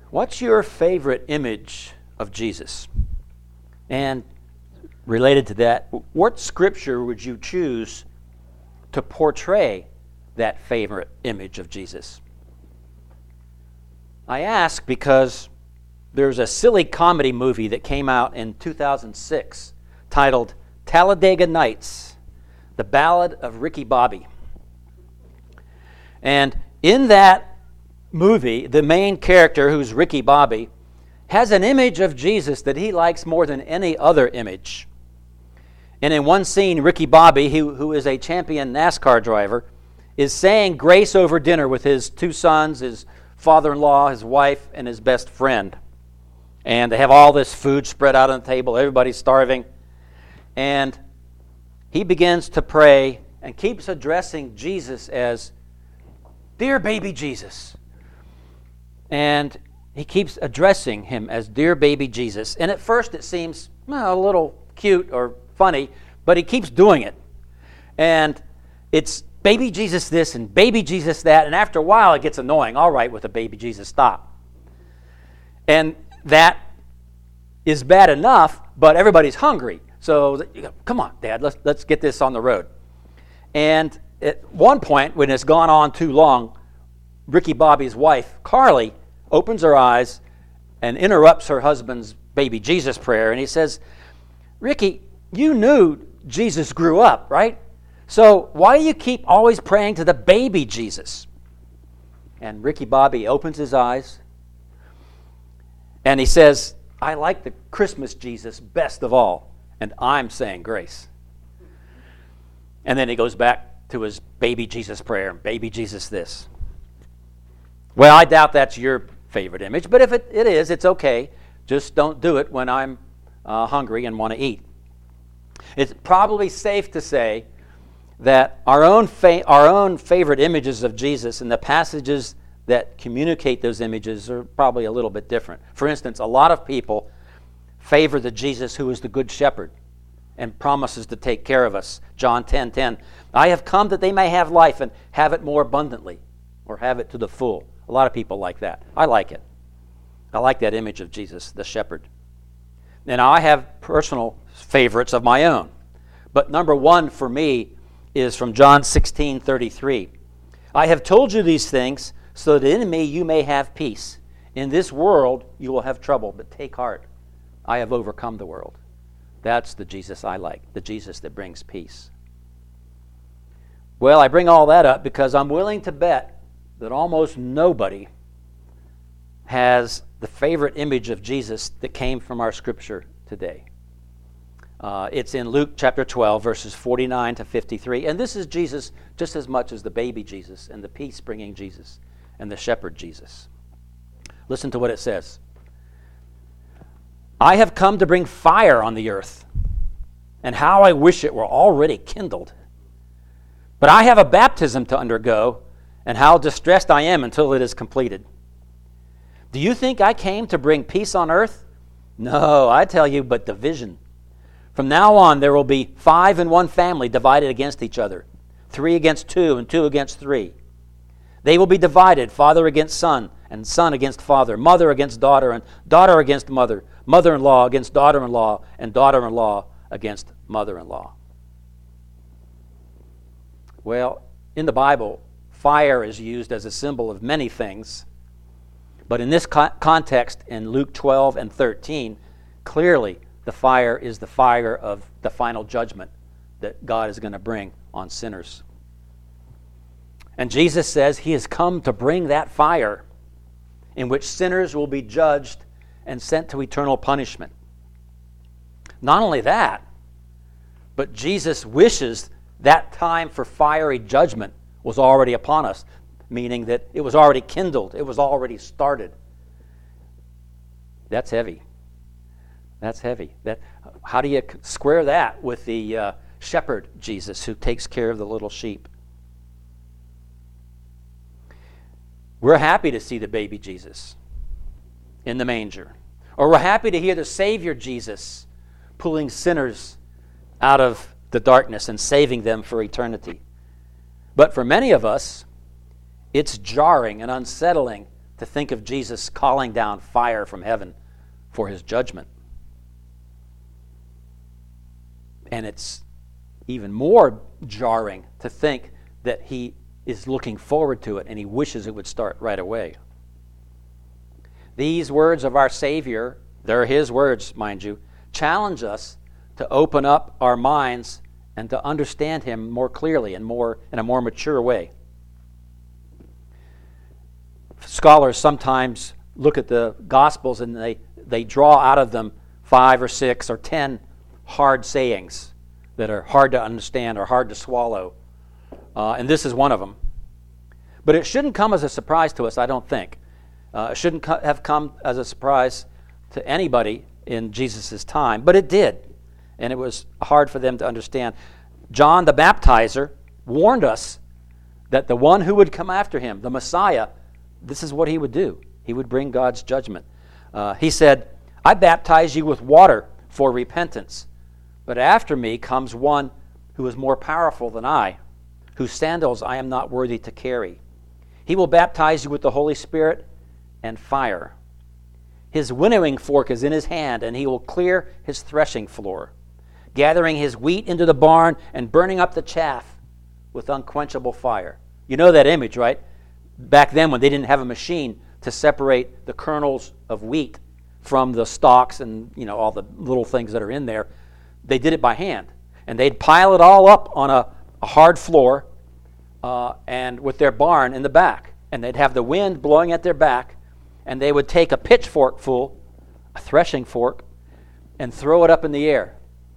What's your favorite image of Jesus? And related to that, what scripture would you choose to portray that favorite image of Jesus? I ask because there's a silly comedy movie that came out in 2006 titled Talladega Nights, The Ballad of Ricky Bobby. And in that movie, the main character, who's Ricky Bobby, has an image of Jesus that he likes more than any other image. And in one scene, Ricky Bobby, who is a champion NASCAR driver, is saying grace over dinner with his two sons, his father-in-law, his wife, and his best friend. And they have all this food spread out on the table. Everybody's starving. And he begins to pray and keeps addressing Jesus as, "Dear baby Jesus." And he keeps addressing him as dear baby Jesus. And at first it seems a little cute or funny, but he keeps doing it. And it's baby Jesus this and baby Jesus that. And after a while it gets annoying. All right, with a baby Jesus, stop. And that is bad enough, but everybody's hungry. So come on, Dad, let's get this on the road. And at one point, when it's gone on too long, Ricky Bobby's wife, Carly, opens her eyes and interrupts her husband's baby Jesus prayer. And he says, "Ricky, you knew Jesus grew up, right? So why do you keep always praying to the baby Jesus?" And Ricky Bobby opens his eyes and he says, "I like the Christmas Jesus best of all, and I'm saying grace." And then he goes back to his baby Jesus prayer, baby Jesus this. Well, I doubt that's your favorite image, but if it is, it's okay. Just don't do it when I'm hungry and want to eat. It's probably safe to say that our own favorite images of Jesus and the passages that communicate those images are probably a little bit different. For instance, a lot of people favor the Jesus who is the good shepherd and promises to take care of us. John 10:10, "I have come that they may have life and have it more abundantly," or have it to the full. A lot of people like that. I like it. I like that image of Jesus, the shepherd. And I have personal favorites of my own. But number one for me is from John 16:33. "I have told you these things so that in me you may have peace. In this world you will have trouble, but take heart. I have overcome the world." That's the Jesus I like, the Jesus that brings peace. Well, I bring all that up because I'm willing to bet that almost nobody has the favorite image of Jesus that came from our scripture today. It's in Luke chapter 12, verses 49 to 53. And this is Jesus just as much as the baby Jesus and the peace-bringing Jesus and the shepherd Jesus. Listen to what it says. "I have come to bring fire on the earth, and how I wish it were already kindled. But I have a baptism to undergo, and how distressed I am until it is completed. Do you think I came to bring peace on earth? No, I tell you, but division. From now on there will be 5 in one family divided against each other, 3 against 2, and 2 against 3. They will be divided, father against son, and son against father, mother against daughter, and daughter against mother, mother-in-law against daughter-in-law, and daughter-in-law against mother-in-law." Well, in the Bible, fire is used as a symbol of many things. But in this context, in Luke 12 and 13, clearly the fire is the fire of the final judgment that God is going to bring on sinners. And Jesus says he has come to bring that fire in which sinners will be judged and sent to eternal punishment. Not only that, but Jesus wishes that time for fiery judgment was already upon us, meaning that it was already kindled, it was already started. That's heavy. That's heavy. How do you square that with the shepherd Jesus who takes care of the little sheep? We're happy to see the baby Jesus in the manger. Or we're happy to hear the Savior Jesus pulling sinners out of the darkness and saving them for eternity. But for many of us, it's jarring and unsettling to think of Jesus calling down fire from heaven for his judgment. And it's even more jarring to think that he is looking forward to it and he wishes it would start right away. These words of our Savior, they're his words, mind you, challenge us to open up our minds and to understand him more clearly and in a more mature way. Scholars sometimes look at the Gospels and they draw out of them 5 or 6 or 10 hard sayings that are hard to understand or hard to swallow. And this is one of them. But it shouldn't come as a surprise to us, I don't think. It shouldn't have come as a surprise to anybody in Jesus' time, but it did. And it was hard for them to understand. John the Baptizer warned us that the one who would come after him, the Messiah, this is what he would do. He would bring God's judgment. He said, I baptize you with water for repentance, but after me comes one who is more powerful than I, whose sandals I am not worthy to carry. He will baptize you with the Holy Spirit and fire. His winnowing fork is in his hand, and he will clear his threshing floor, gathering his wheat into the barn and burning up the chaff with unquenchable fire. You know that image, right? Back then when they didn't have a machine to separate the kernels of wheat from the stalks and all the little things that are in there, they did it by hand. And they'd pile it all up on a hard floor and with their barn in the back. And they'd have the wind blowing at their back, and they would take a pitchfork full, a threshing fork, and throw it up in the air.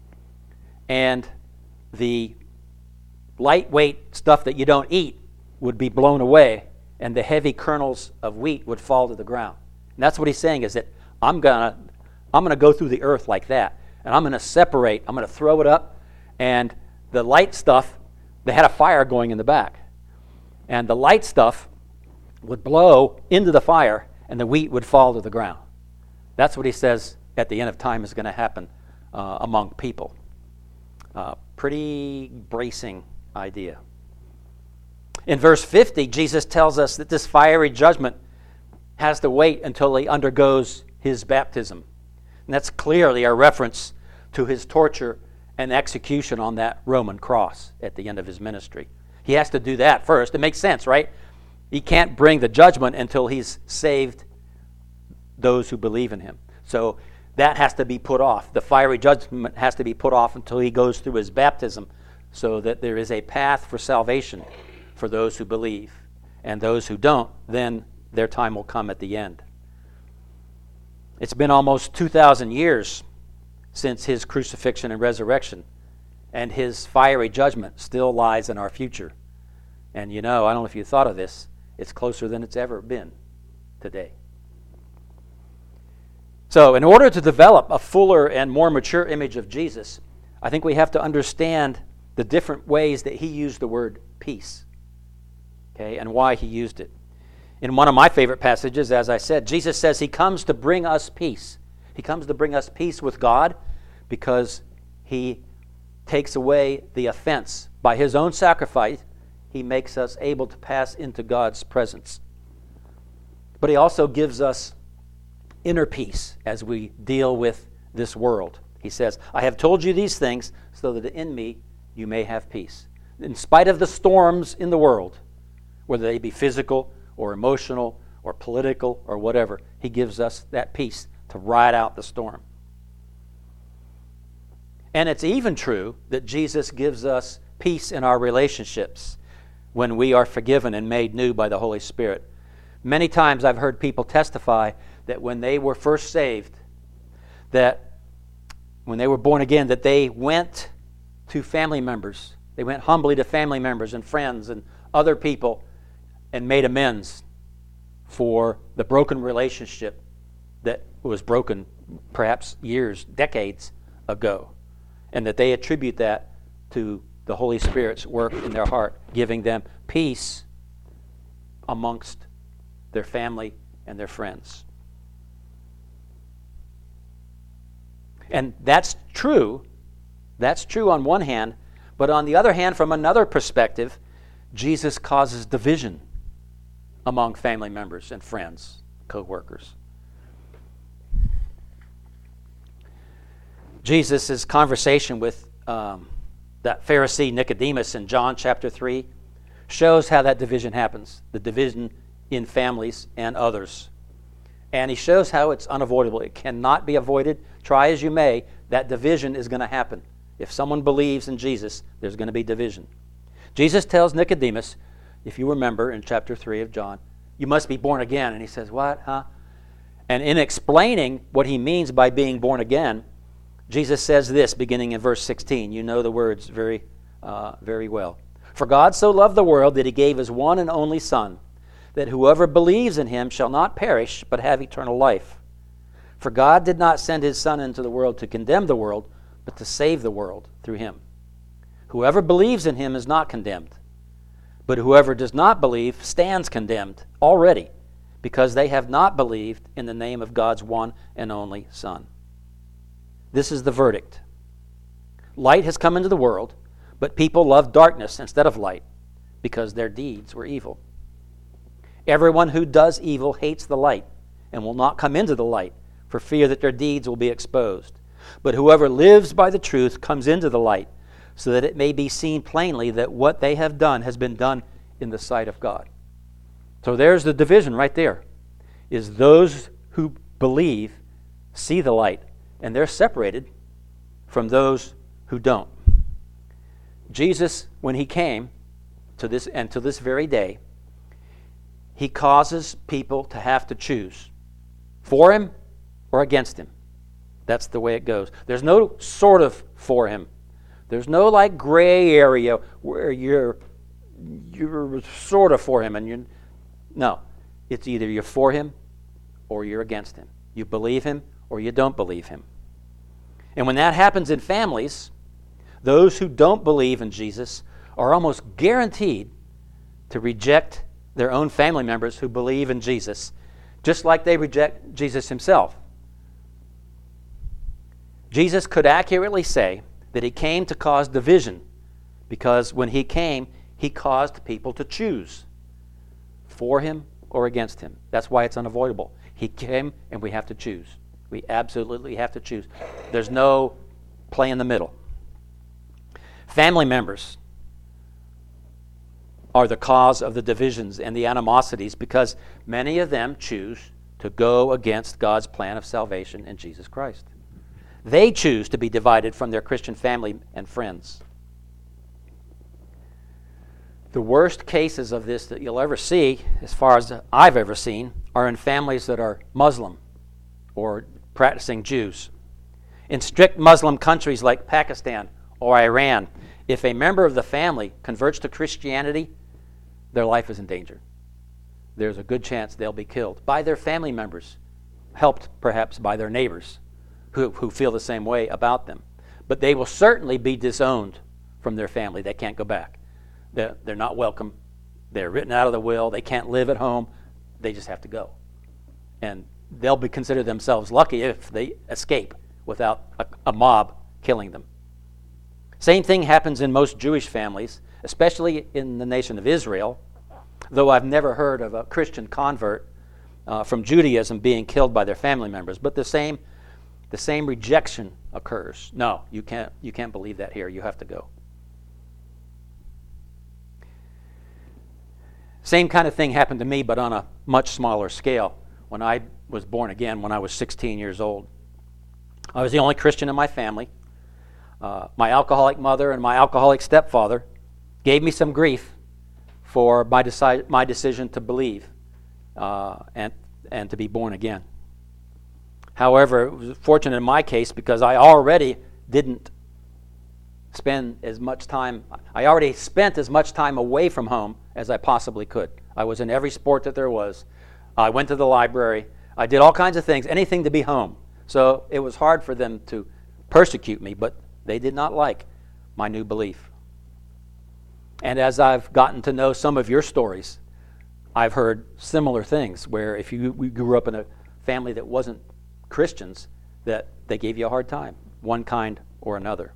And the lightweight stuff that you don't eat would be blown away, and the heavy kernels of wheat would fall to the ground. And that's what he's saying, is that I'm gonna go through the earth like that, and I'm gonna separate, I'm gonna throw it up, and the light stuff, they had a fire going in the back, and the light stuff would blow into the fire, and the wheat would fall to the ground. That's what he says at the end of time is going to happen among people. Pretty bracing idea. In verse 50, Jesus tells us that this fiery judgment has to wait until he undergoes his baptism. And that's clearly a reference to his torture and execution on that Roman cross at the end of his ministry. He has to do that first. It makes sense, right? He can't bring the judgment until he's saved those who believe in him. So that has to be put off. The fiery judgment has to be put off until he goes through his baptism, so that there is a path for salvation for those who believe. And those who don't, then their time will come at the end. It's been almost 2,000 years since his crucifixion and resurrection, and his fiery judgment still lies in our future. And I don't know if you thought of this, it's closer than it's ever been today. So in order to develop a fuller and more mature image of Jesus, I think we have to understand the different ways that he used the word peace, okay, and why he used it. In one of my favorite passages, as I said, Jesus says he comes to bring us peace. He comes to bring us peace with God because he takes away the offense. By his own sacrifice, he makes us able to pass into God's presence. But he also gives us inner peace as we deal with this world. He says, I have told you these things so that in me you may have peace. In spite of the storms in the world, whether they be physical or emotional or political or whatever, he gives us that peace to ride out the storm. And it's even true that Jesus gives us peace in our relationships when we are forgiven and made new by the Holy Spirit. Many times I've heard people testify that when they were first saved, that when they were born again, that they went to family members. They went humbly to family members and friends and other people and made amends for the broken relationship that was broken perhaps years, decades ago. And that they attribute that to the Holy Spirit's work in their heart, giving them peace amongst their family and their friends. And that's true. That's true on one hand. But on the other hand, from another perspective, Jesus causes division among family members and friends, co-workers. Jesus' conversation with that Pharisee Nicodemus in John chapter 3 shows how that division happens, the division in families and others. And he shows how it's unavoidable. It cannot be avoided. Try as you may, that division is going to happen. If someone believes in Jesus, there's going to be division. Jesus tells Nicodemus, if you remember in chapter 3 of John, you must be born again. And he says, what, huh? And in explaining what he means by being born again, Jesus says this, beginning in verse 16. You know the words very well. For God so loved the world that he gave his one and only Son, that whoever believes in him shall not perish, but have eternal life. For God did not send his Son into the world to condemn the world, but to save the world through him. Whoever believes in him is not condemned, but whoever does not believe stands condemned already, because they have not believed in the name of God's one and only Son. This is the verdict. Light has come into the world, but people love darkness instead of light, because their deeds were evil. Everyone who does evil hates the light and will not come into the light for fear that their deeds will be exposed. But whoever lives by the truth comes into the light so that it may be seen plainly that what they have done has been done in the sight of God. So there's the division right there, is those who believe see the light, and they're separated from those who don't. Jesus, when he came to this and to this very day, he causes people to have to choose for him or against him. That's the way it goes. There's no sort of for him. There's no like gray area where you're sort of for him and you're no. It's either you're for him or you're against him. You believe him or you don't believe him. And when that happens in families, those who don't believe in Jesus are almost guaranteed to reject their own family members who believe in Jesus, just like they reject Jesus himself. Jesus could accurately say that he came to cause division because when he came, he caused people to choose for him or against him. That's why it's unavoidable. He came and we have to choose. We absolutely have to choose. There's no play in the middle. Family members are the cause of the divisions and the animosities because many of them choose to go against God's plan of salvation in Jesus Christ. They choose to be divided from their Christian family and friends. The worst cases of this that you'll ever see, as far as I've ever seen, are in families that are Muslim or practicing Jews. In strict Muslim countries like Pakistan or Iran, if a member of the family converts to Christianity, their life is in danger. There's a good chance they'll be killed by their family members, helped perhaps by their neighbors who feel the same way about them. But they will certainly be disowned from their family. They can't go back. They're not welcome. They're written out of the will. They can't live at home. They just have to go. And they'll be considered themselves lucky if they escape without a mob killing them. Same thing happens in most Jewish families, especially in the nation of Israel, though I've never heard of a Christian convert from Judaism being killed by their family members. But the same rejection occurs. No, you can't believe that here. You have to go. Same kind of thing happened to me, but on a much smaller scale. When I was born again, when I was 16 years old, I was the only Christian in my family. My alcoholic mother and my alcoholic stepfather gave me some grief for my decision to believe and to be born again. However, it was fortunate in my case because I already didn't spend as much time. I already spent as much time away from home as I possibly could. I was in every sport that there was. I went to the library. I did all kinds of things, anything to be home. So it was hard for them to persecute me, but they did not like my new belief. And as I've gotten to know some of your stories, I've heard similar things where if you grew up in a family that wasn't Christians, that they gave you a hard time, one kind or another.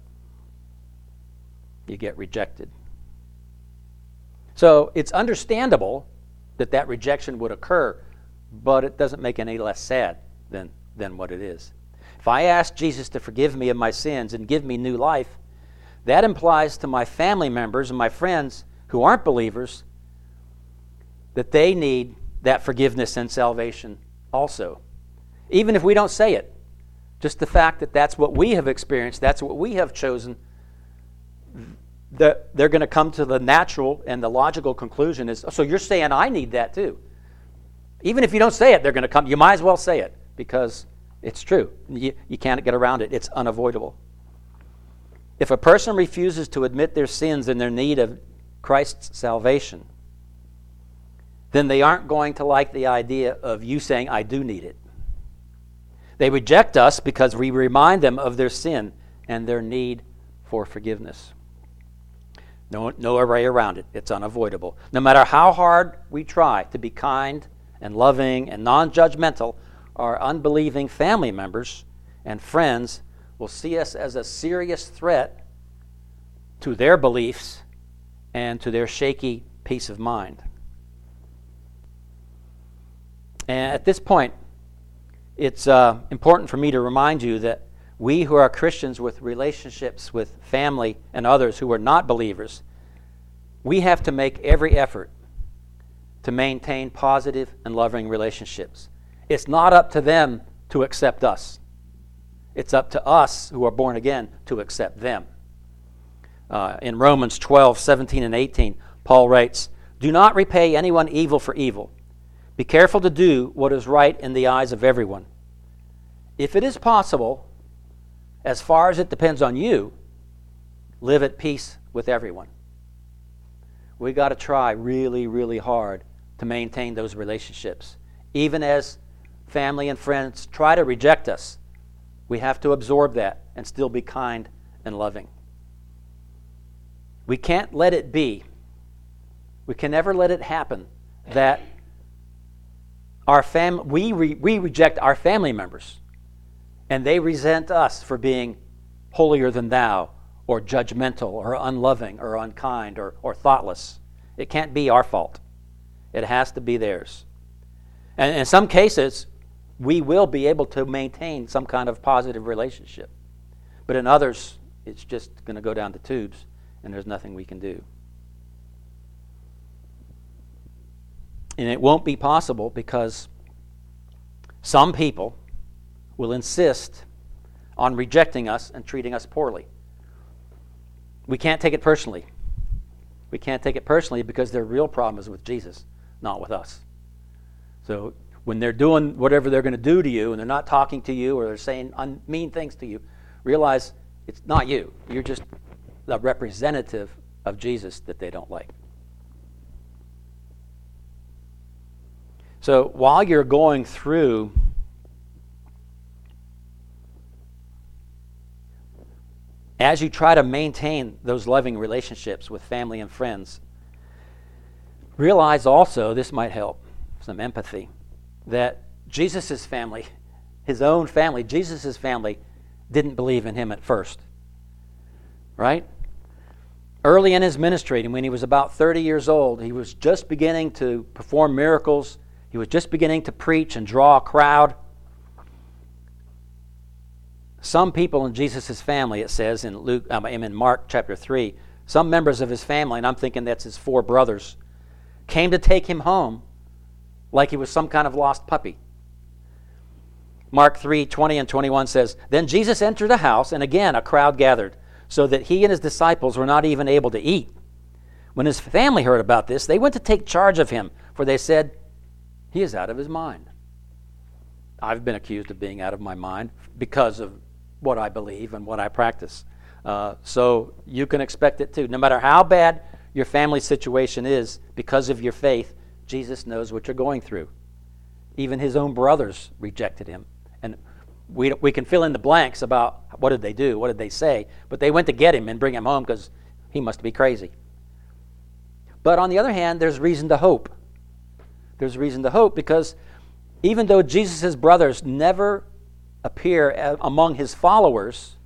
You get rejected. So it's understandable that rejection would occur, but it doesn't make it any less sad than what it is. If I ask Jesus to forgive me of my sins and give me new life, that implies to my family members and my friends who aren't believers that they need that forgiveness and salvation also. Even if we don't say it, just the fact that that's what we have experienced, that's what we have chosen, they're going to come to the natural and the logical conclusion is, so you're saying I need that too. Even if you don't say it, they're going to come. You might as well say it because it's true. You can't get around it. It's unavoidable. If a person refuses to admit their sins and their need of Christ's salvation, then they aren't going to like the idea of you saying, I do need it. They reject us because we remind them of their sin and their need for forgiveness. No way around it. It's unavoidable. No matter how hard we try to be kind and loving and non-judgmental, our unbelieving family members and friends will see us as a serious threat to their beliefs and to their shaky peace of mind. And at this point, it's important for me to remind you that we who are Christians with relationships with family and others who are not believers, we have to make every effort to maintain positive and loving relationships. It's not up to them to accept us. It's up to us who are born again to accept them. In Romans 12, 17 and 18, Paul writes, "Do not repay anyone evil for evil. Be careful to do what is right in the eyes of everyone. If it is possible, as far as it depends on you, live at peace with everyone." We got to try really, really hard to maintain those relationships. Even as family and friends try to reject us, we have to absorb that and still be kind and loving. We can't let it be. We can never let it happen that we reject our family members and they resent us for being holier than thou or judgmental or unloving or unkind or thoughtless. It can't be our fault. It has to be theirs. And in some cases, we will be able to maintain some kind of positive relationship. But in others, it's just going to go down the tubes and there's nothing we can do. And it won't be possible because some people will insist on rejecting us and treating us poorly. We can't take it personally. We can't take it personally because their real problem is with Jesus, not with us. So when they're doing whatever they're going to do to you and they're not talking to you or they're saying mean things to you, realize it's not you. You're just a representative of Jesus that they don't like. So while you're going through as you try to maintain those loving relationships with family and friends, realize also, this might help, some empathy, that Jesus' family, his own family, Jesus' family, didn't believe in him at first. Right? Early in his ministry, and when he was about 30 years old, he was just beginning to perform miracles. He was just beginning to preach and draw a crowd. Some people in Jesus' family, it says in Mark chapter 3, some members of his family, and I'm thinking that's his 4 brothers, came to take him home like he was some kind of lost puppy. Mark 3, 20 and 21 says, "Then Jesus entered the house, and again a crowd gathered, so that he and his disciples were not even able to eat. When his family heard about this, they went to take charge of him, for they said, 'He is out of his mind.'" I've been accused of being out of my mind because of what I believe and what I practice. So you can expect it too. No matter how bad your family situation is, because of your faith, Jesus knows what you're going through. Even his own brothers rejected him. And we can fill in the blanks about what did they do, what did they say, but they went to get him and bring him home because he must be crazy. But on the other hand, there's reason to hope. There's reason to hope because even though Jesus' brothers never appear among his followers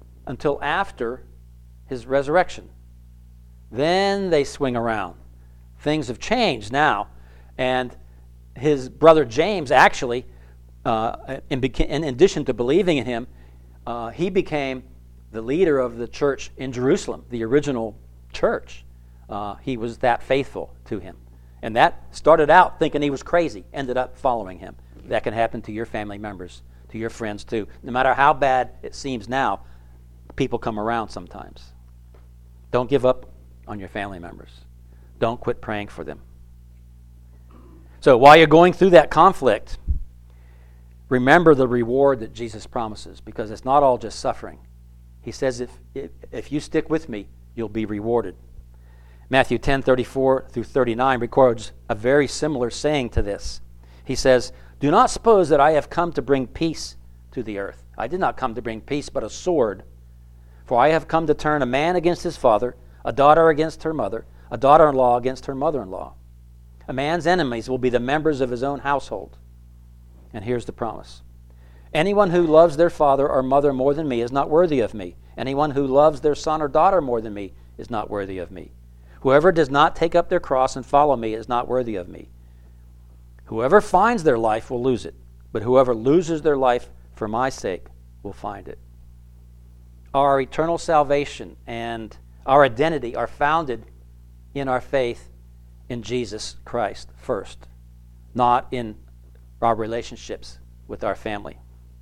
until after his resurrection, then they swing around things have changed now. And his brother James actually, in addition to believing in him, he became the leader of the church in Jerusalem, the original church. He was that faithful to him. And that started out thinking he was crazy, ended up following him. That can happen to your family members, to your friends too. No matter how bad it seems now, people come around sometimes. Don't give up on your family members. Don't quit praying for them. So while you're going through that conflict, remember the reward that Jesus promises, because it's not all just suffering. He says, if you stick with me, you'll be rewarded. Matthew 10:34 through 39 records a very similar saying to this. He says, "Do not suppose that I have come to bring peace to the earth. I did not come to bring peace, but a sword. For I have come to turn a man against his father, a daughter against her mother, a daughter-in-law against her mother-in-law. A man's enemies will be the members of his own household." And here's the promise. "Anyone who loves their father or mother more than me is not worthy of me. Anyone who loves their son or daughter more than me is not worthy of me. Whoever does not take up their cross and follow me is not worthy of me. Whoever finds their life will lose it, but whoever loses their life for my sake will find it." Our eternal salvation and our identity are founded in our faith in Jesus Christ first, not in our relationships with our family.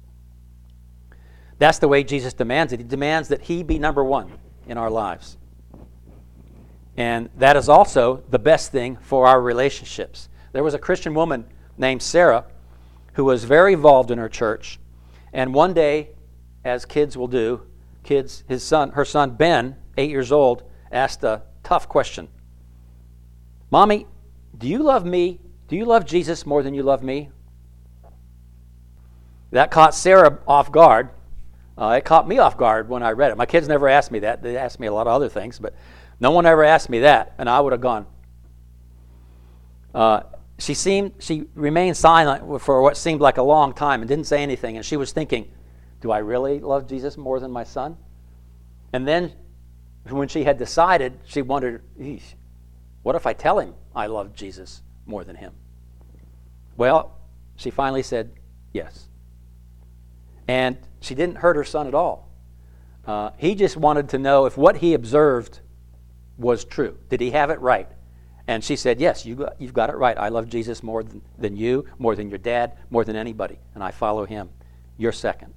That's the way Jesus demands it. He demands that he be number one in our lives. And that is also the best thing for our relationships. There was a Christian woman named Sarah who was very involved in her church. And one day, as kids will do, her son Ben, 8 years old, asked a tough question. "Mommy, do you love me? Do you love Jesus more than you love me?" That caught Sarah off guard. It caught me off guard when I read it. My kids never asked me that. They asked me a lot of other things, but no one ever asked me that, and I would have gone. She remained silent for what seemed like a long time and didn't say anything, and she was thinking, do I really love Jesus more than my son? And then when she had decided, she wondered, what if I tell him I love Jesus more than him? Well, she finally said yes. And she didn't hurt her son at all. He just wanted to know if what he observed was true. Did he have it right? And she said, yes, you've got it right. I love Jesus more than you, more than your dad, more than anybody. And I follow him. You're second.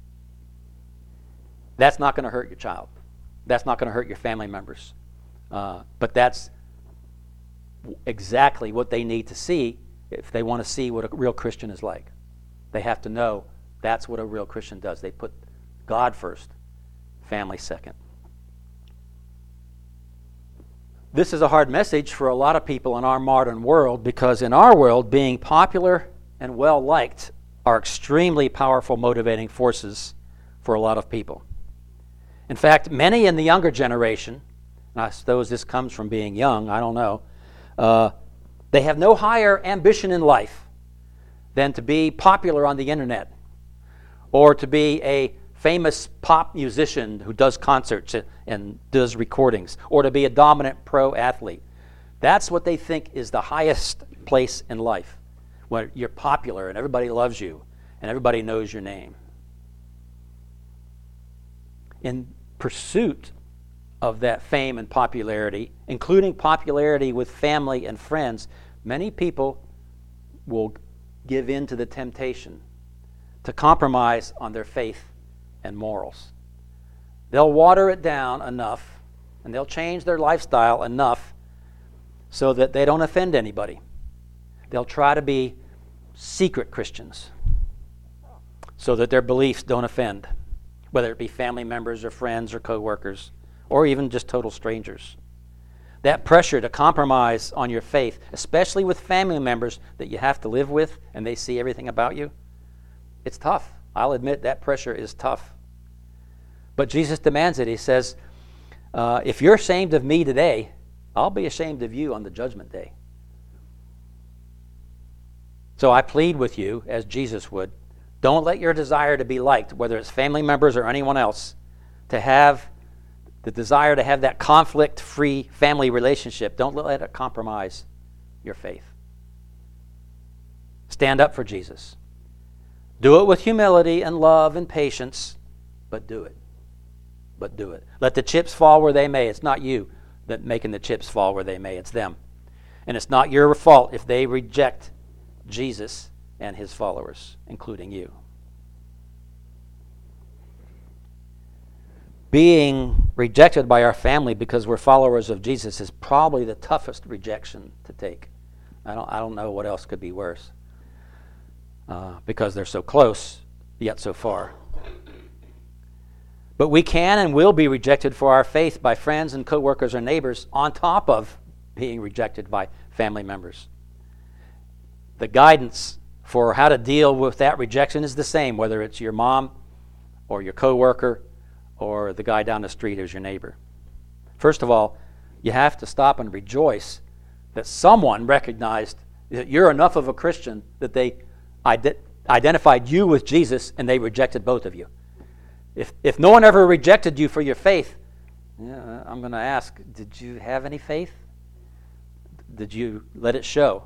That's not going to hurt your child. That's not going to hurt your family members. But that's exactly what they need to see if they want to see what a real Christian is like. They have to know that's what a real Christian does. They put God first, family second. This is a hard message for a lot of people in our modern world, because in our world, being popular and well-liked are extremely powerful motivating forces for a lot of people. In fact, many in the younger generation, and I suppose this comes from being young, I don't know, they have no higher ambition in life than to be popular on the internet, or to be a famous pop musician who does concerts and does recordings, or to be a dominant pro athlete. That's what they think is the highest place in life, where you're popular and everybody loves you and everybody knows your name. In pursuit of that fame and popularity, including popularity with family and friends, many people will give in to the temptation to compromise on their faith and morals. They'll water it down enough, and they'll change their lifestyle enough so that they don't offend anybody. They'll try to be secret Christians so that their beliefs don't offend, whether it be family members or friends or co-workers or even just total strangers. That pressure to compromise on your faith, especially with family members that you have to live with and they see everything about you, it's tough. I'll admit that pressure is tough. But Jesus demands it. He says, if you're ashamed of me today, I'll be ashamed of you on the judgment day. So I plead with you, as Jesus would, don't let your desire to be liked, whether it's family members or anyone else, to have the desire to have that conflict-free family relationship, don't let it compromise your faith. Stand up for Jesus. Do it with humility and love and patience, but do it. But do it. Let the chips fall where they may. It's not you that making the chips fall where they may. It's them. And it's not your fault if they reject Jesus and his followers, including you. Being rejected by our family because we're followers of Jesus is probably the toughest rejection to take. I don't know what else could be worse. Because they're so close, yet so far. But we can and will be rejected for our faith by friends and co-workers or neighbors on top of being rejected by family members. The guidance for how to deal with that rejection is the same, whether it's your mom or your co-worker or the guy down the street who's your neighbor. First of all, you have to stop and rejoice that someone recognized that you're enough of a Christian that they identified you with Jesus and they rejected both of you. If no one ever rejected you for your faith, I'm going to ask, did you have any faith? Did you let it show?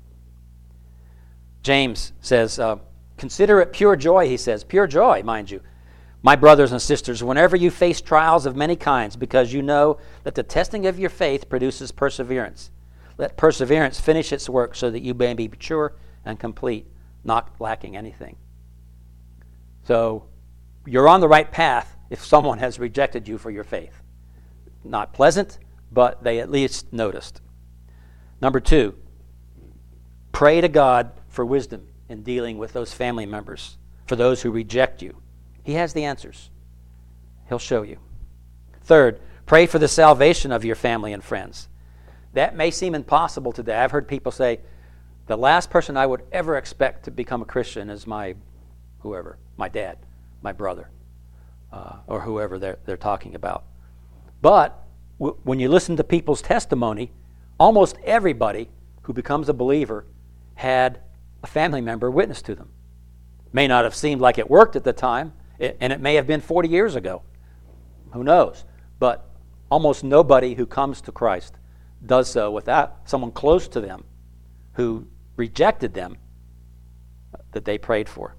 James says, consider it pure joy, he says. Pure joy, mind you. My brothers and sisters, whenever you face trials of many kinds, because you know that the testing of your faith produces perseverance. Let perseverance finish its work so that you may be mature and complete, not lacking anything. So, you're on the right path if someone has rejected you for your faith. Not pleasant, but they at least noticed. Number 2, pray to God for wisdom in dealing with those family members, for those who reject you. He has the answers. He'll show you. 3rd, pray for the salvation of your family and friends. That may seem impossible today. I've heard people say, the last person I would ever expect to become a Christian is my dad, my brother, or whoever they're talking about. But when you listen to people's testimony, almost everybody who becomes a believer had a family member witness to them. May not have seemed like it worked at the time, and it may have been 40 years ago. Who knows? But almost nobody who comes to Christ does so without someone close to them who rejected them that they prayed for.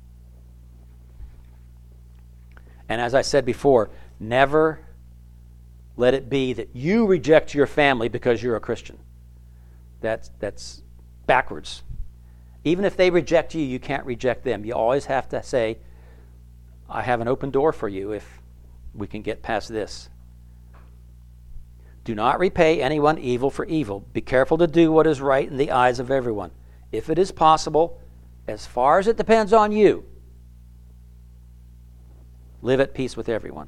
And as I said before, never let it be that you reject your family because you're a Christian. That's backwards. Even if they reject you, you can't reject them. You always have to say, I have an open door for you if we can get past this. Do not repay anyone evil for evil. Be careful to do what is right in the eyes of everyone. If it is possible, as far as it depends on you, live at peace with everyone.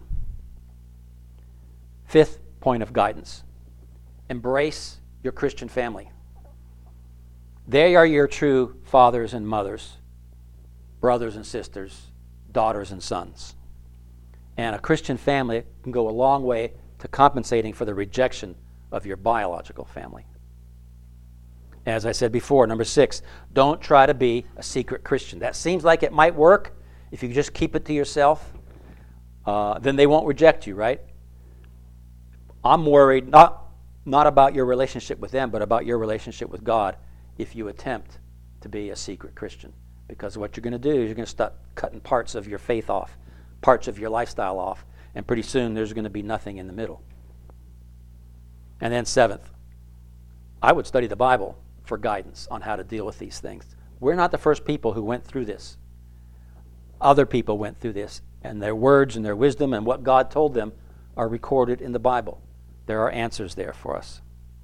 5th point of guidance. Embrace your Christian family. They are your true fathers and mothers, brothers and sisters, daughters and sons. And a Christian family can go a long way to compensating for the rejection of your biological family. As I said before, number 6, don't try to be a secret Christian. That seems like it might work if you just keep it to yourself. Then they won't reject you, right? I'm worried not about your relationship with them, but about your relationship with God if you attempt to be a secret Christian. Because what you're going to do is you're going to start cutting parts of your faith off, parts of your lifestyle off, and pretty soon there's going to be nothing in the middle. And then 7th, I would study the Bible for guidance on how to deal with these things. We're not the first people who went through this. Other people went through this, and their words and their wisdom and what God told them are recorded in the Bible. There are answers there for us.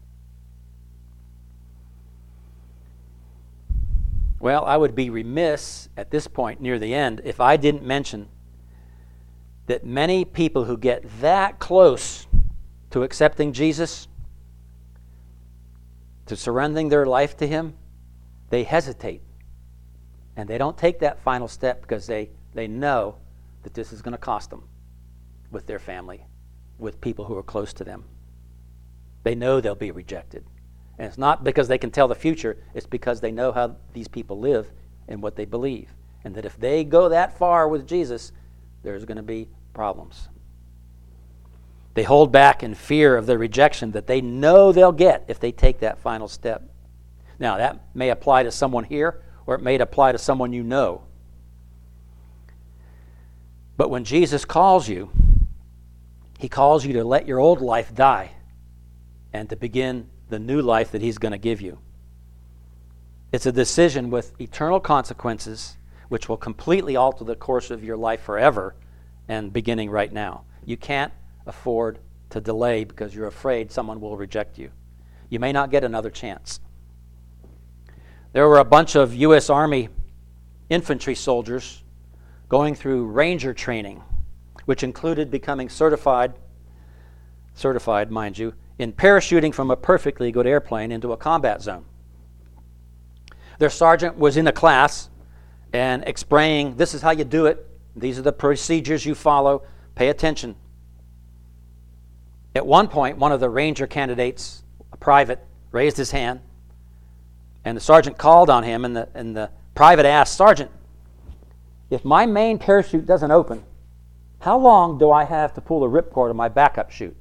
Well, I would be remiss at this point near the end if I didn't mention that many people who get that close to accepting Jesus, to surrendering their life to Him, they hesitate. And they don't take that final step because they know that this is going to cost them with their family, with people who are close to them. They know they'll be rejected. And it's not because they can tell the future, it's because they know how these people live and what they believe. And that if they go that far with Jesus, there's going to be problems. They hold back in fear of the rejection that they know they'll get if they take that final step. Now, that may apply to someone here, or it may apply to someone you know. But when Jesus calls you, he calls you to let your old life die and to begin the new life that he's going to give you. It's a decision with eternal consequences which will completely alter the course of your life forever and beginning right now. You can't afford to delay because you're afraid someone will reject you. You may not get another chance. There were a bunch of U.S. Army infantry soldiers going through ranger training, which included becoming certified, mind you, in parachuting from a perfectly good airplane into a combat zone. Their sergeant was in a class and explaining, this is how you do it, these are the procedures you follow, pay attention. At one point, one of the ranger candidates, a private, raised his hand, and the sergeant called on him, and the private asked, Sergeant, if my main parachute doesn't open, how long do I have to pull the ripcord of my backup chute?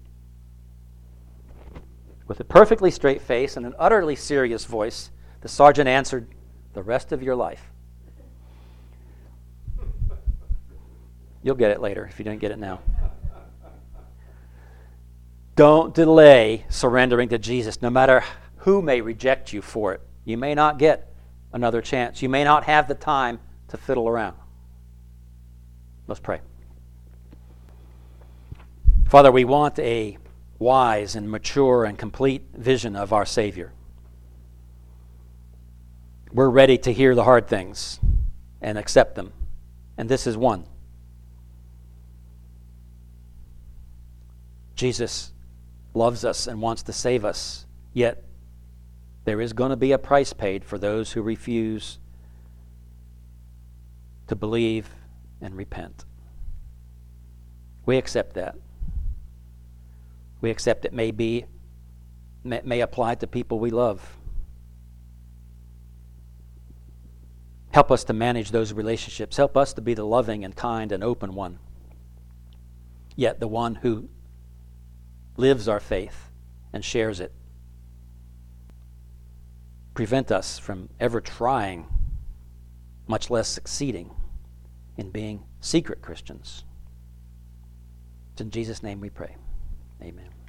With a perfectly straight face and an utterly serious voice, the sergeant answered, the rest of your life. You'll get it later if you didn't get it now. Don't delay surrendering to Jesus, no matter who may reject you for it. You may not get another chance. You may not have the time to fiddle around. Let's pray. Father, we want a wise and mature and complete vision of our Savior. We're ready to hear the hard things and accept them. And this is one. Jesus loves us and wants to save us, yet there is going to be a price paid for those who refuse to believe and repent. We accept that. We accept it may apply to people we love. Help us to manage those relationships. Help us to be the loving and kind and open one, yet the one who lives our faith and shares it. Prevent us from ever trying, much less succeeding, in being secret Christians. It's in Jesus' name we pray. Amen.